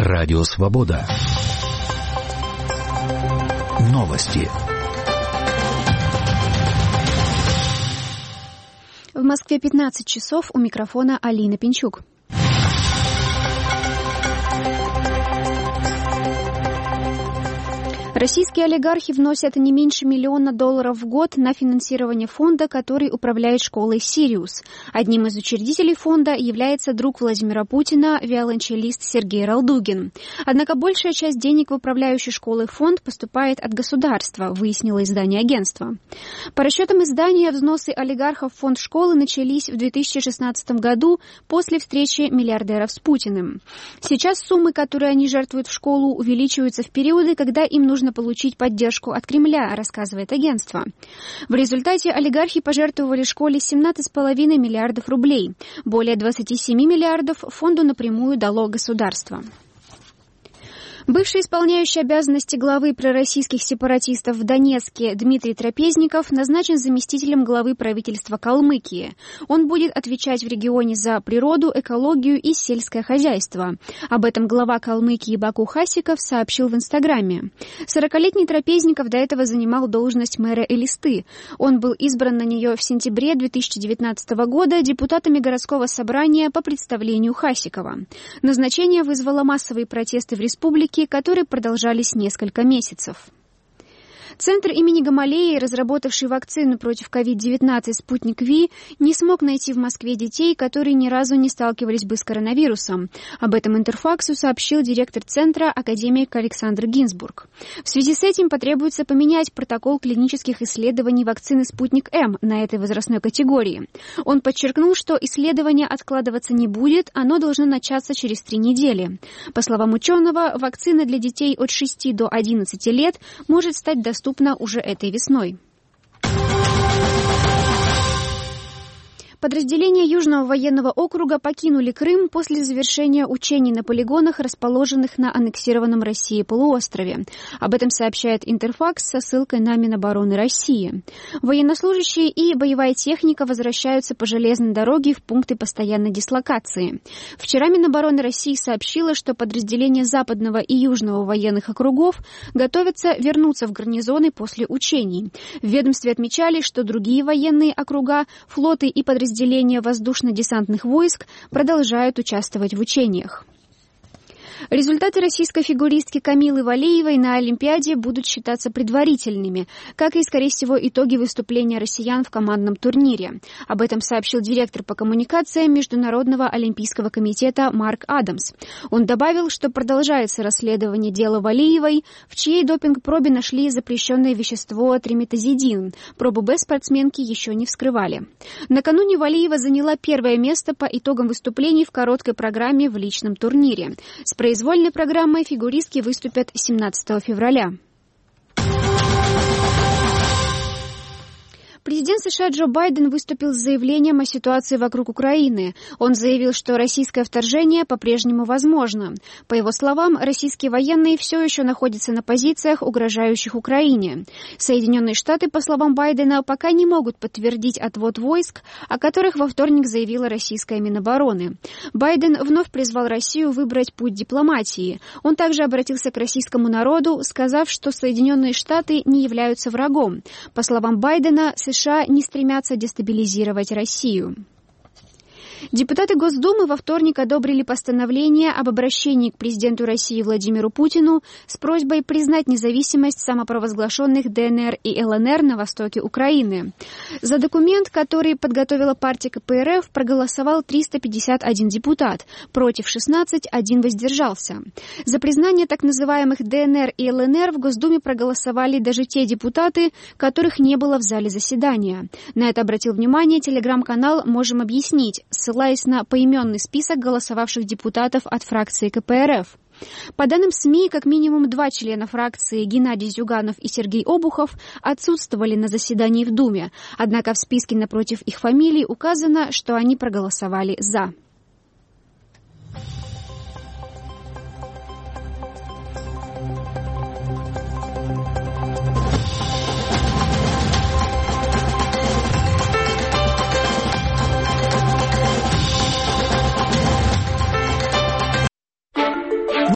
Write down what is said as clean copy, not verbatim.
Радио Свобода. Новости. В Москве 15 часов, у микрофона Алина Пинчук. Российские олигархи вносят не меньше $1 миллиона в год на финансирование фонда, который управляет школой «Сириус». Одним из учредителей фонда является друг Владимира Путина, виолончелист Сергей Ралдугин. Однако большая часть денег в управляющий школой фонд поступает от государства, выяснило издание агентства. По расчетам издания, взносы олигархов в фонд школы начались в 2016 году после встречи миллиардеров с Путиным. Сейчас суммы, которые они жертвуют в школу, увеличиваются в периоды, когда им нужно получить поддержку от Кремля, рассказывает агентство. В результате олигархи пожертвовали школе 17,5 миллиардов рублей. Более 27 миллиардов фонду напрямую дало государство. Бывший исполняющий обязанности главы пророссийских сепаратистов в Донецке Дмитрий Трапезников назначен заместителем главы правительства Калмыкии. Он будет отвечать в регионе за природу, экологию и сельское хозяйство. Об этом глава Калмыкии Баку Хасиков сообщил в Инстаграме. 40-летний Трапезников до этого занимал должность мэра Элисты. Он был избран на нее в сентябре 2019 года депутатами городского собрания по представлению Хасикова. Назначение вызвало массовые протесты в республике, которые продолжались несколько месяцев. Центр имени Гамалеи, разработавший вакцину против COVID-19 «Спутник Ви», не смог найти в Москве детей, которые ни разу не сталкивались бы с коронавирусом. Об этом Интерфаксу сообщил директор центра академик Александр Гинзбург. В связи с этим потребуется поменять протокол клинических исследований вакцины «Спутник М» на этой возрастной категории. Он подчеркнул, что исследование откладываться не будет, оно должно начаться через 3 недели. По словам ученого, вакцина для детей от 6 до 11 лет может стать доступна уже этой весной. Подразделения Южного военного округа покинули Крым после завершения учений на полигонах, расположенных на аннексированном Россией полуострове. Об этом сообщает Интерфакс со ссылкой на Минобороны России. Военнослужащие и боевая техника возвращаются по железной дороге в пункты постоянной дислокации. Вчера Минобороны России сообщила, что подразделения Западного и Южного военных округов готовятся вернуться в гарнизоны после учений. В ведомстве отмечали, что другие военные округа, флоты и подразделения воздушно-десантных войск продолжают участвовать в учениях. Результаты российской фигуристки Камилы Валеевой на Олимпиаде будут считаться предварительными, как и, скорее всего, итоги выступления россиян в командном турнире. Об этом сообщил директор по коммуникациям Международного олимпийского комитета Марк Адамс. Он добавил, что продолжается расследование дела Валеевой, в чьей допинг-пробе нашли запрещенное вещество триметазидин. Пробу Б спортсменки еще не вскрывали. Накануне Валеева заняла 1-е место по итогам выступлений в короткой программе в личном турнире. С произвольной программой фигуристки выступят 17 февраля. Президент США Джо Байден выступил с заявлением о ситуации вокруг Украины. Он заявил, что российское вторжение по-прежнему возможно. По его словам, российские военные все еще находятся на позициях, угрожающих Украине. Соединенные Штаты, по словам Байдена, пока не могут подтвердить отвод войск, о которых во вторник заявила российская Минобороны. Байден вновь призвал Россию выбрать путь дипломатии. Он также обратился к российскому народу, сказав, что Соединенные Штаты не являются врагом. По словам Байдена, США не стремятся дестабилизировать Россию. Депутаты Госдумы во вторник одобрили постановление об обращении к президенту России Владимиру Путину с просьбой признать независимость самопровозглашенных ДНР и ЛНР на востоке Украины. За документ, который подготовила партия КПРФ, проголосовал 351 депутат, против 16, 1 воздержался. За признание так называемых ДНР и ЛНР в Госдуме проголосовали даже те депутаты, которых не было в зале заседания. На это обратил внимание телеграм-канал «Можем объяснить», ссылаясь на поименный список голосовавших депутатов от фракции КПРФ. По данным СМИ, как минимум 2 члена фракции, Геннадий Зюганов и Сергей Обухов, отсутствовали на заседании в Думе, однако в списке напротив их фамилий указано, что они проголосовали «за».